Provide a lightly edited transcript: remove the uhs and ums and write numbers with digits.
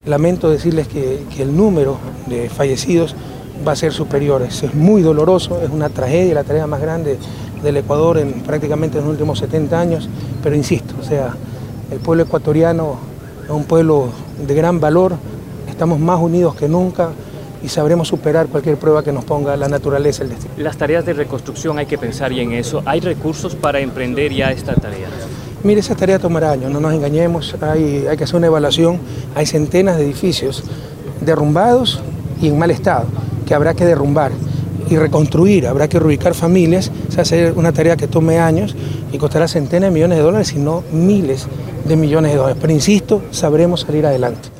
lamento decirles que el número de fallecidos va a ser superior. Eso es muy doloroso, es una tragedia, la tragedia más grande del Ecuador prácticamente en los últimos 70 años, pero insisto, o sea, el pueblo ecuatoriano es un pueblo de gran valor, estamos más unidos que nunca y sabremos superar cualquier prueba que nos ponga la naturaleza, el destino. Las tareas de reconstrucción hay que pensar y en eso. ¿Hay recursos para emprender ya esta tarea? Mire, esa tarea tomará años, no nos engañemos, hay que hacer una evaluación, hay centenas de edificios derrumbados y en mal estado, que habrá que derrumbar y reconstruir, habrá que reubicar familias, o sea, hacer una tarea que tome años y costará centenas de millones de dólares, si no miles de millones de dólares, pero insisto, sabremos salir adelante.